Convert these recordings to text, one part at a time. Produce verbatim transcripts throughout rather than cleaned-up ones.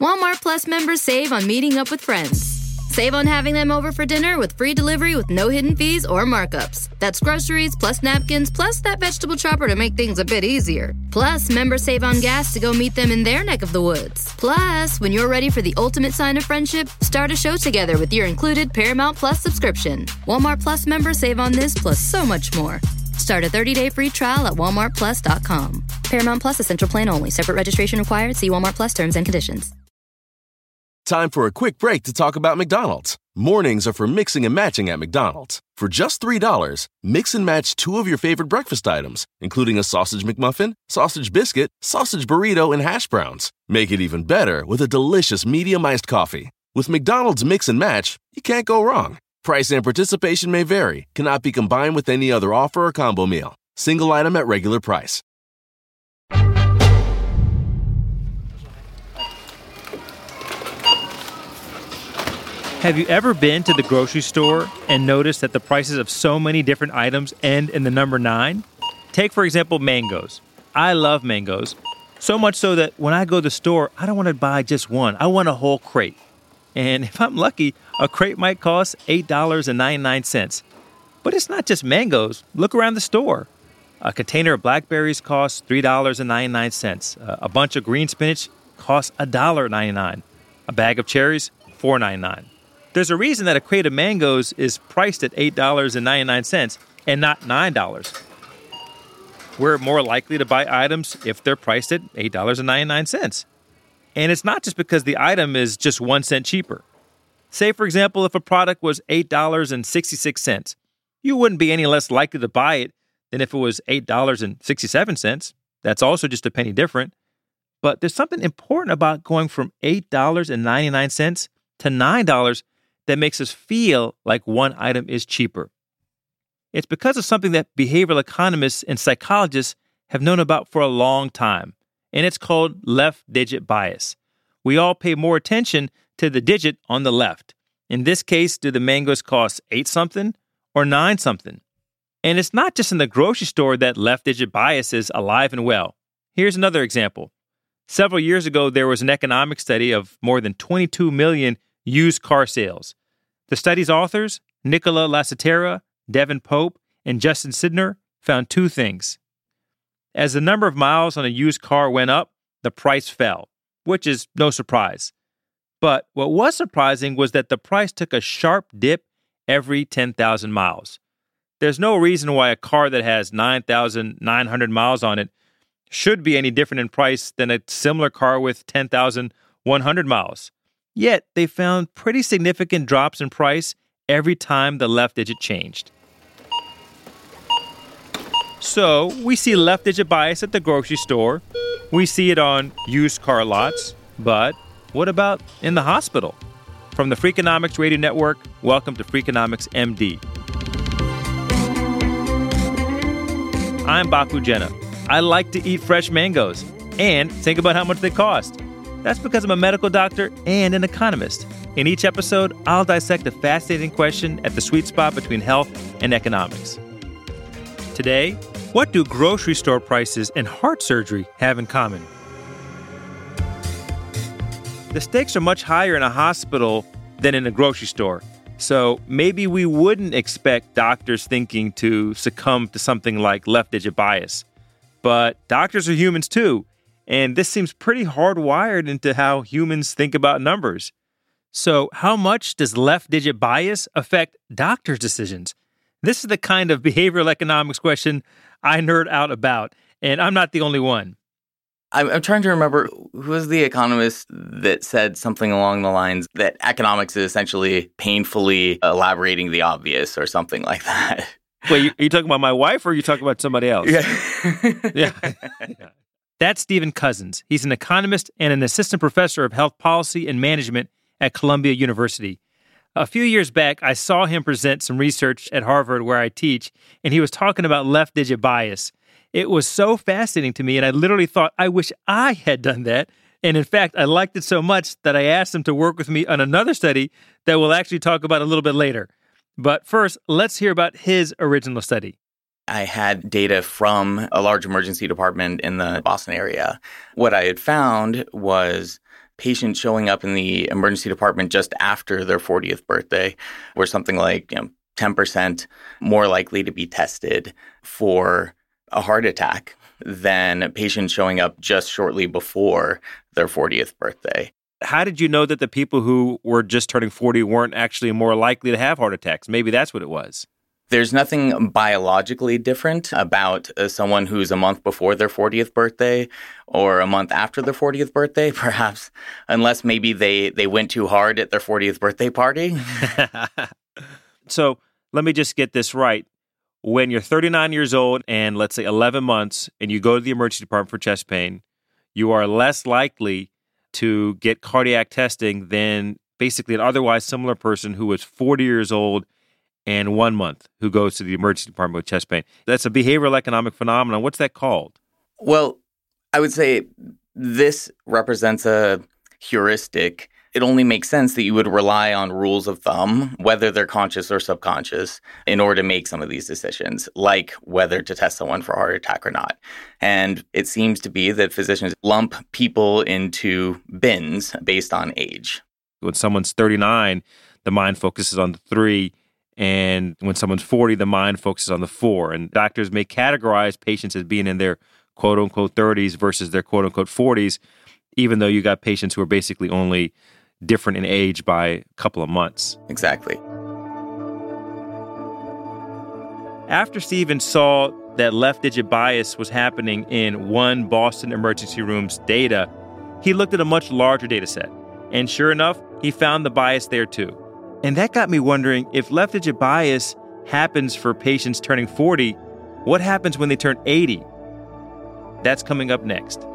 Walmart Plus members save on meeting up with friends. Save on having them over for dinner with free delivery with no hidden fees or markups. That's groceries, plus napkins, plus that vegetable chopper to make things a bit easier. Plus, members save on gas to go meet them in their neck of the woods. Plus, when you're ready for the ultimate sign of friendship, start a show together with your included Paramount Plus subscription. Walmart Plus members save on this plus so much more. Start a thirty-day free trial at walmart plus dot com. Paramount Plus Essential Plan only. Separate registration required. See Walmart Plus terms and conditions. Time for a quick break to talk about McDonald's. Mornings are for mixing and matching at McDonald's. For just three dollars, mix and match two of your favorite breakfast items, including a sausage McMuffin, sausage biscuit, sausage burrito, and hash browns. Make it even better with a delicious medium iced coffee. With McDonald's Mix and Match, you can't go wrong. Price and participation may vary, cannot be combined with any other offer or combo meal. Single item at regular price. Have you ever been to the grocery store and noticed that the prices of so many different items end in the number nine? Take, for example, mangoes. I love mangoes, so much so that when I go to the store, I don't want to buy just one. I want a whole crate. And if I'm lucky, a crate might cost eight dollars and ninety-nine cents. But it's not just mangoes. Look around the store. A container of blackberries costs three dollars and ninety-nine cents. A bunch of green spinach costs one dollar and ninety-nine cents. A bag of cherries, four dollars and ninety-nine cents. There's a reason that a crate of mangoes is priced at eight dollars and ninety-nine cents and not nine dollars. We're more likely to buy items if they're priced at eight dollars and ninety-nine cents. And it's not just because the item is just one cent cheaper. Say, for example, if a product was eight dollars and sixty-six cents, you wouldn't be any less likely to buy it than if it was eight dollars and sixty-seven cents. That's also just a penny different. But there's something important about going from eight dollars and ninety-nine cents to nine dollars that makes us feel like one item is cheaper. It's because of something that behavioral economists and psychologists have known about for a long time, and it's called left-digit bias. We all pay more attention to the digit on the left. In this case, do the mangoes cost eight something or nine something? And it's not just in the grocery store that left-digit bias is alive and well. Here's another example. Several years ago, there was an economic study of more than twenty-two million used car sales. The study's authors, Nicola Lassatera, Devin Pope, and Justin Sidner, found two things. As the number of miles on a used car went up, the price fell, which is no surprise. But what was surprising was that the price took a sharp dip every ten thousand miles. There's no reason why a car that has nine thousand nine hundred miles on it should be any different in price than a similar car with ten thousand one hundred miles. Yet, they found pretty significant drops in price every time the left digit changed. So, we see left-digit bias at the grocery store. We see it on used car lots. But what about in the hospital? From the Freakonomics Radio Network, welcome to Freakonomics M D. I'm Bapu Jena. I like to eat fresh mangoes and think about how much they cost. That's because I'm a medical doctor and an economist. In each episode, I'll dissect a fascinating question at the sweet spot between health and economics. Today, what do grocery store prices and heart surgery have in common? The stakes are much higher in a hospital than in a grocery store. So maybe we wouldn't expect doctors thinking to succumb to something like left-digit bias. But doctors are humans too. And this seems pretty hardwired into how humans think about numbers. So how much does left-digit bias affect doctors' decisions? This is the kind of behavioral economics question I nerd out about, and I'm not the only one. I'm, I'm trying to remember, who was the economist that said something along the lines that economics is essentially painfully elaborating the obvious or something like that. Wait, are you talking about my wife or are you talking about somebody else? Yeah. yeah. yeah. That's Stephen Cousins. He's an economist and an assistant professor of health policy and management at Columbia University. A few years back, I saw him present some research at Harvard where I teach, and he was talking about left-digit bias. It was so fascinating to me, and I literally thought, I wish I had done that. And in fact, I liked it so much that I asked him to work with me on another study that we'll actually talk about a little bit later. But first, let's hear about his original study. I had data from a large emergency department in the Boston area. What I had found was patients showing up in the emergency department just after their fortieth birthday were something like, you know, ten percent more likely to be tested for a heart attack than patients showing up just shortly before their fortieth birthday. How did you know that the people who were just turning forty weren't actually more likely to have heart attacks? Maybe that's what it was. There's nothing biologically different about uh, someone who's a month before their fortieth birthday or a month after their fortieth birthday, perhaps, unless maybe they, they went too hard at their fortieth birthday party. So let me just get this right. When you're thirty-nine years old and let's say eleven months and you go to the emergency department for chest pain, you are less likely to get cardiac testing than basically an otherwise similar person who was forty years old and one month who goes to the emergency department with chest pain. That's a behavioral economic phenomenon. What's that called? Well, I would say this represents a heuristic. It only makes sense that you would rely on rules of thumb, whether they're conscious or subconscious, in order to make some of these decisions, like whether to test someone for a heart attack or not. And it seems to be that physicians lump people into bins based on age. When someone's thirty-nine, the mind focuses on the three. And when someone's forty, the mind focuses on the four. And doctors may categorize patients as being in their quote-unquote thirties versus their quote-unquote forties, even though you got patients who are basically only different in age by a couple of months. Exactly. After Stephen saw that left-digit bias was happening in one Boston emergency room's data, he looked at a much larger data set. And sure enough, he found the bias there too. And that got me wondering, if left-digit bias happens for patients turning forty, what happens when they turn eighty? That's coming up next.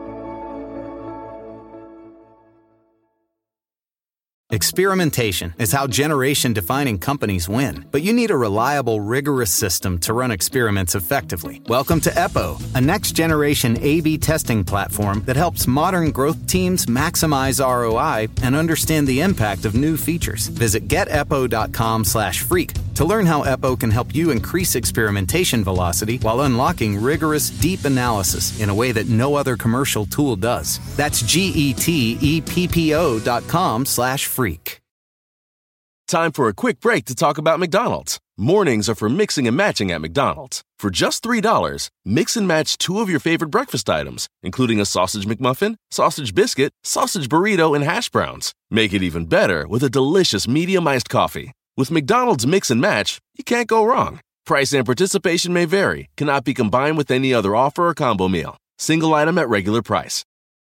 Experimentation is how generation-defining companies win. But you need a reliable, rigorous system to run experiments effectively. Welcome to Eppo, a next-generation A B testing platform that helps modern growth teams maximize R O I and understand the impact of new features. Visit get eppo dot com slash freak to learn how Eppo can help you increase experimentation velocity while unlocking rigorous, deep analysis in a way that no other commercial tool does. That's G E T E P P O dot com slash freak. Time for a quick break to talk about McDonald's. Mornings are for mixing and matching at McDonald's. For just three dollars, mix and match two of your favorite breakfast items, including a sausage McMuffin, sausage biscuit, sausage burrito, and hash browns. Make it even better with a delicious medium iced coffee. With McDonald's Mix and Match, you can't go wrong. Price and participation may vary, cannot be combined with any other offer or combo meal. Single item at regular price.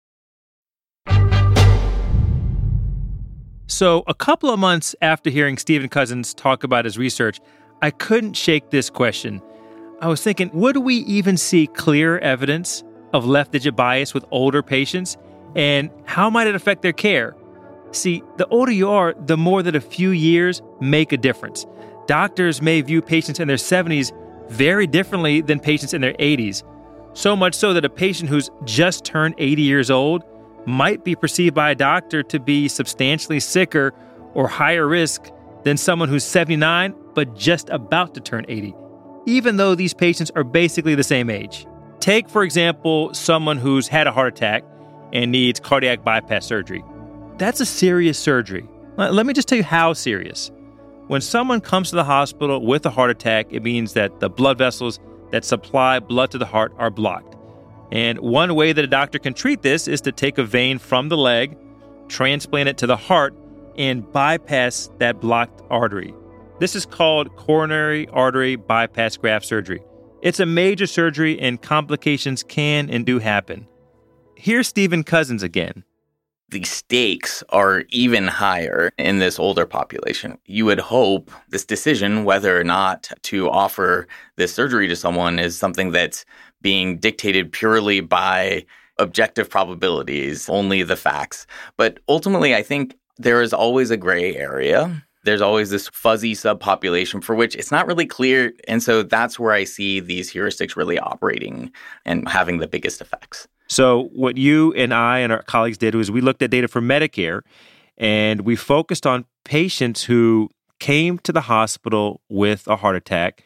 So a couple of months after hearing Stephen Cousins talk about his research, I couldn't shake this question. I was thinking, would we even see clear evidence of left-digit bias with older patients? And how might it affect their care? See, the older you are, the more that a few years make a difference. Doctors may view patients in their seventies very differently than patients in their eighties. So much so that a patient who's just turned eighty years old might be perceived by a doctor to be substantially sicker or higher risk than someone who's seventy-nine but just about to turn eighty, even though these patients are basically the same age. Take, for example, someone who's had a heart attack and needs cardiac bypass surgery. That's a serious surgery. Let me just tell you how serious. When someone comes to the hospital with a heart attack, it means that the blood vessels that supply blood to the heart are blocked. And one way that a doctor can treat this is to take a vein from the leg, transplant it to the heart, and bypass that blocked artery. This is called coronary artery bypass graft surgery. It's a major surgery and complications can and do happen. Here's Stephen Cousins again. The stakes are even higher in this older population. You would hope this decision, whether or not to offer this surgery to someone, is something that's being dictated purely by objective probabilities, only the facts. But ultimately, I think there is always a gray area. There's always this fuzzy subpopulation for which it's not really clear. And so that's where I see these heuristics really operating and having the biggest effects. So what you and I and our colleagues did was we looked at data for Medicare, and we focused on patients who came to the hospital with a heart attack.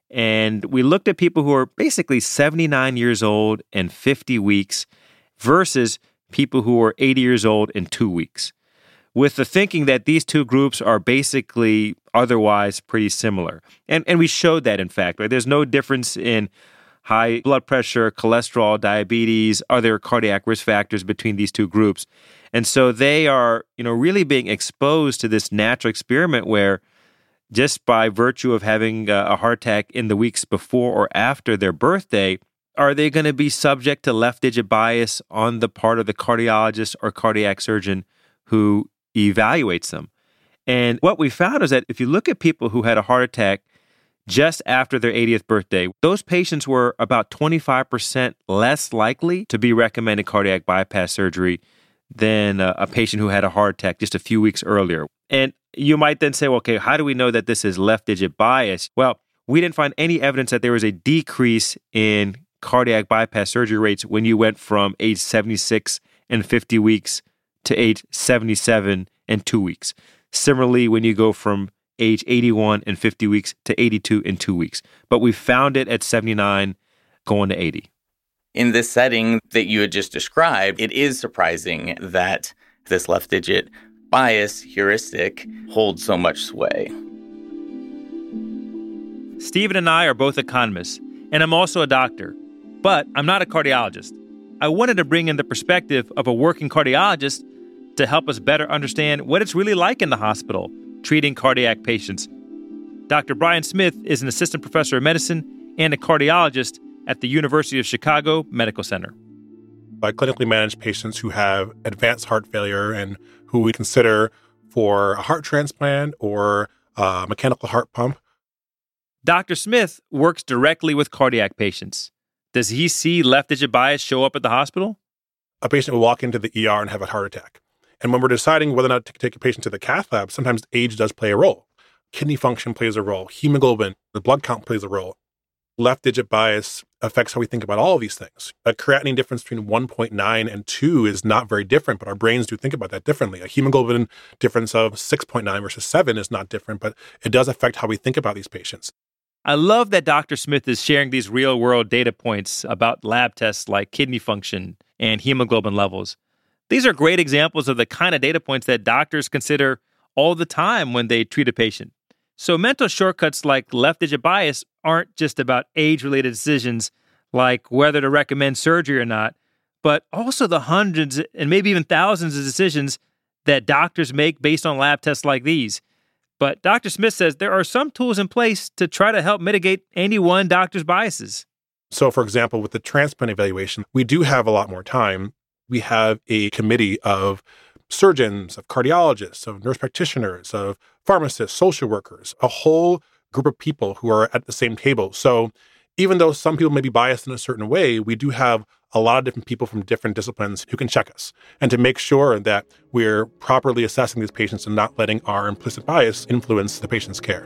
And we looked at people who are basically seventy-nine years old and fifty weeks versus people who are eighty years old in two weeks, with the thinking that these two groups are basically otherwise pretty similar. And and we showed that, in fact, right? There's no difference in high blood pressure, cholesterol, diabetes, other cardiac risk factors between these two groups. And so they are, you know, really being exposed to this natural experiment where just by virtue of having a heart attack in the weeks before or after their birthday, are they going to be subject to left-digit bias on the part of the cardiologist or cardiac surgeon who evaluates them? And what we found is that if you look at people who had a heart attack just after their eightieth birthday, those patients were about twenty-five percent less likely to be recommended cardiac bypass surgery than a, a patient who had a heart attack just a few weeks earlier. And you might then say, well, okay, how do we know that this is left-digit bias? Well, we didn't find any evidence that there was a decrease in cardiac bypass surgery rates when you went from age seventy-six and fifty weeks to age seventy-seven and two weeks. Similarly, when you go from age eighty-one and fifty weeks to eighty-two and two weeks. But we found it at seventy-nine going to eighty. In this setting that you had just described, it is surprising that this left-digit bias heuristic holds so much sway. Stephen and I are both economists, and I'm also a doctor, but I'm not a cardiologist. I wanted to bring in the perspective of a working cardiologist to help us better understand what it's really like in the hospital treating cardiac patients. Doctor Brian Smith is an assistant professor of medicine and a cardiologist at the University of Chicago Medical Center. I clinically manage patients who have advanced heart failure and who we consider for a heart transplant or a mechanical heart pump. Doctor Smith works directly with cardiac patients. Does he see left-digit bias show up at the hospital? A patient will walk into the E R and have a heart attack. And when we're deciding whether or not to take a patient to the cath lab, sometimes age does play a role. Kidney function plays a role. Hemoglobin, the blood count plays a role. Left-digit bias affects how we think about all of these things. A creatinine difference between one point nine and two is not very different, but our brains do think about that differently. A hemoglobin difference of six point nine versus seven is not different, but it does affect how we think about these patients. I love that Doctor Smith is sharing these real-world data points about lab tests like kidney function and hemoglobin levels. These are great examples of the kind of data points that doctors consider all the time when they treat a patient. So mental shortcuts like left-digit bias aren't just about age-related decisions like whether to recommend surgery or not, but also the hundreds and maybe even thousands of decisions that doctors make based on lab tests like these. But Doctor Smith says there are some tools in place to try to help mitigate any one doctor's biases. So, for example, with the transplant evaluation, we do have a lot more time. We have a committee of surgeons, of cardiologists, of nurse practitioners, of pharmacists, social workers, a whole group of people who are at the same table. So even though some people may be biased in a certain way, we do have a lot of different people from different disciplines who can check us and to make sure that we're properly assessing these patients and not letting our implicit bias influence the patient's care.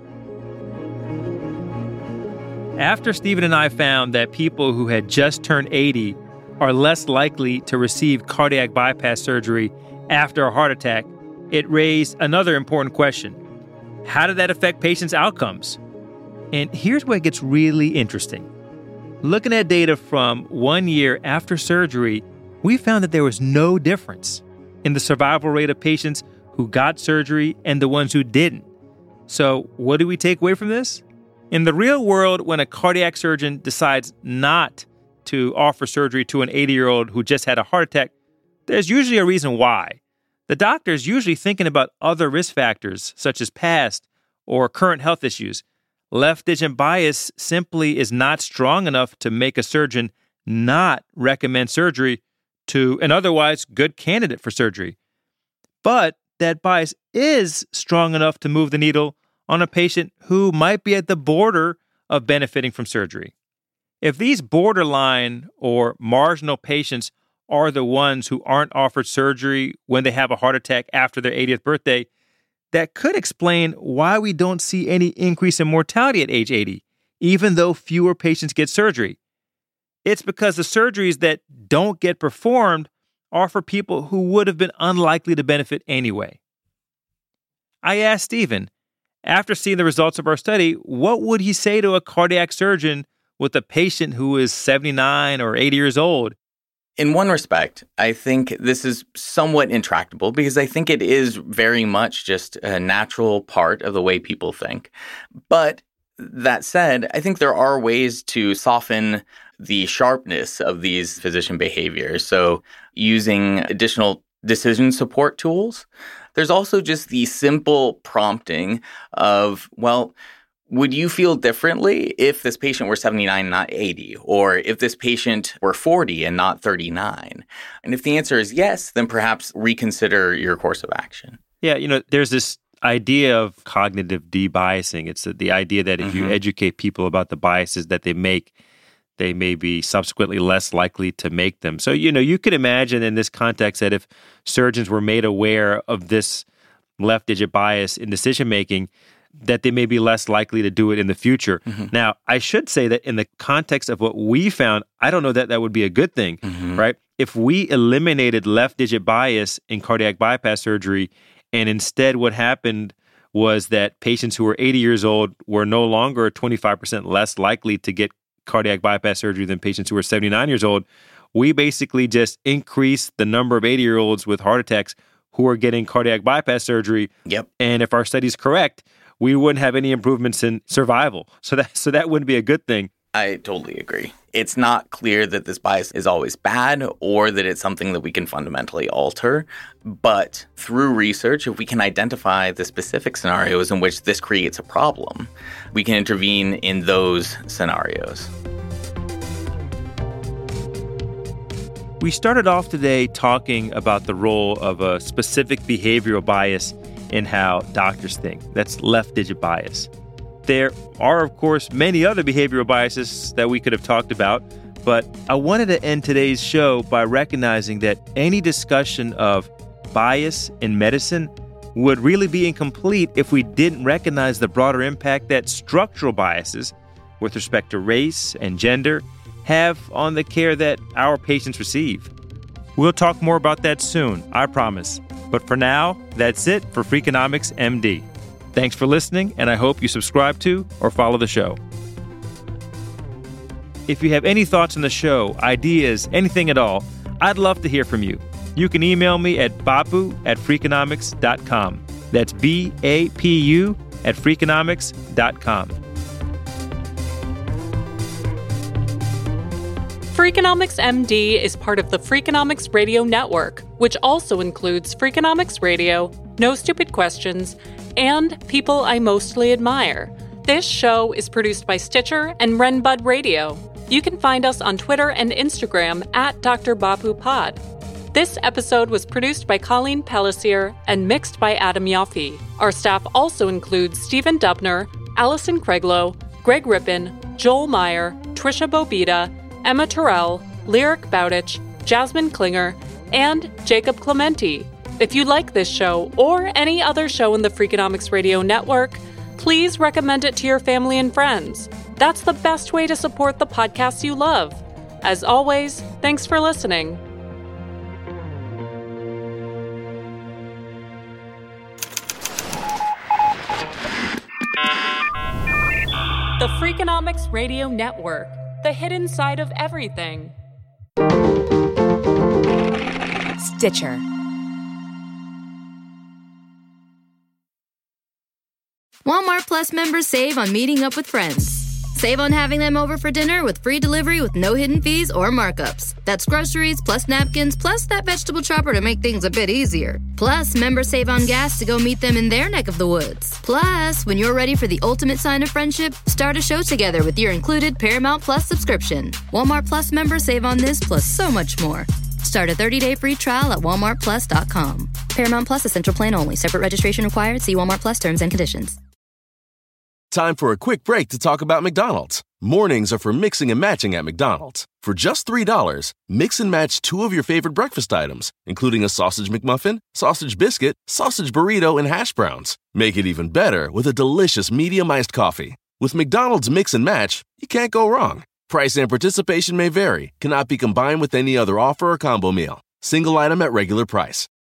After Stephen and I found that people who had just turned eighty are less likely to receive cardiac bypass surgery after a heart attack, it raised another important question. How did that affect patients' outcomes? And here's where it gets really interesting. Looking at data from one year after surgery, we found that there was no difference in the survival rate of patients who got surgery and the ones who didn't. So what do we take away from this? In the real world, when a cardiac surgeon decides not to offer surgery to an eighty-year-old who just had a heart attack, there's usually a reason why. The doctor is usually thinking about other risk factors, such as past or current health issues. Left-digit bias simply is not strong enough to make a surgeon not recommend surgery to an otherwise good candidate for surgery. But that bias is strong enough to move the needle on a patient who might be at the border of benefiting from surgery. If these borderline or marginal patients are the ones who aren't offered surgery when they have a heart attack after their eightieth birthday, that could explain why we don't see any increase in mortality at age eighty, even though fewer patients get surgery. It's because the surgeries that don't get performed are for people who would have been unlikely to benefit anyway. I asked Stephen, after seeing the results of our study, what would he say to a cardiac surgeon with a patient who is seventy-nine or eighty years old? In one respect, I think this is somewhat intractable because I think it is very much just a natural part of the way people think. But that said, I think there are ways to soften the sharpness of these physician behaviors. So using additional decision support tools. There's also just the simple prompting of, well, would you feel differently if this patient were seventy-nine and not eighty? Or if this patient were forty and not thirty-nine? And if the answer is yes, then perhaps reconsider your course of action. Yeah, you know, there's this idea of cognitive debiasing. It's the, the idea that if mm-hmm. you educate people about the biases that they make, they may be subsequently less likely to make them. So, you know, you could imagine in this context that if surgeons were made aware of this left digit bias in decision-making, that they may be less likely to do it in the future. Mm-hmm. Now, I should say that in the context of what we found, I don't know that that would be a good thing, mm-hmm. right? If we eliminated left digit bias in cardiac bypass surgery, and instead what happened was that patients who were eighty years old were no longer twenty-five percent less likely to get cardiac bypass surgery than patients who were seventy-nine years old, we basically just increased the number of eighty-year-olds with heart attacks who are getting cardiac bypass surgery. Yep. And if our study's correct, we wouldn't have any improvements in survival. So that so that wouldn't be a good thing. I totally agree. It's not clear that this bias is always bad or that it's something that we can fundamentally alter. But through research, if we can identify the specific scenarios in which this creates a problem, we can intervene in those scenarios. We started off today talking about the role of a specific behavioral bias in how doctors think. That's left digit bias. There are, of course, many other behavioral biases that we could have talked about, but I wanted to end today's show by recognizing that any discussion of bias in medicine would really be incomplete if we didn't recognize the broader impact that structural biases with respect to race and gender have on the care that our patients receive. We'll talk more about that soon, I promise. But for now, that's it for Freakonomics M D. Thanks for listening, and I hope you subscribe to or follow the show. If you have any thoughts on the show, ideas, anything at all, I'd love to hear from you. You can email me at bapu at freakonomics dot com. That's B A P U at freakonomics dot com. Freakonomics M D is part of the Freakonomics Radio Network, which also includes Freakonomics Radio, No Stupid Questions, and People I Mostly Admire. This show is produced by Stitcher and Renbud Radio. You can find us on Twitter and Instagram at Doctor Bapu Pod. This episode was produced by Colleen Pellissier and mixed by Adam Yaffe. Our staff also includes Stephen Dubner, Allison Craiglow, Greg Rippin, Joel Meyer, Trisha Bobita, Emma Terrell, Lyric Bowditch, Jasmine Klinger, and Jacob Clementi. If you like this show or any other show in the Freakonomics Radio Network, please recommend it to your family and friends. That's the best way to support the podcasts you love. As always, thanks for listening. The Freakonomics Radio Network, the hidden side of everything. Stitcher. Walmart Plus members save on meeting up with friends. Save on having them over for dinner with free delivery with no hidden fees or markups. That's groceries plus napkins plus that vegetable chopper to make things a bit easier. Plus, members save on gas to go meet them in their neck of the woods. Plus, when you're ready for the ultimate sign of friendship, start a show together with your included Paramount Plus subscription. Walmart Plus members save on this plus so much more. Start a thirty-day free trial at walmart plus dot com. Paramount Plus Essential Plan only. Separate registration required. See Walmart Plus terms and conditions. Time for a quick break to talk about McDonald's. Mornings are for mixing and matching at McDonald's. For just three dollars, mix and match two of your favorite breakfast items, including a sausage McMuffin, sausage biscuit, sausage burrito, and hash browns. Make it even better with a delicious medium iced coffee. With McDonald's Mix and Match, you can't go wrong. Price and participation may vary, cannot be combined with any other offer or combo meal. Single item at regular price.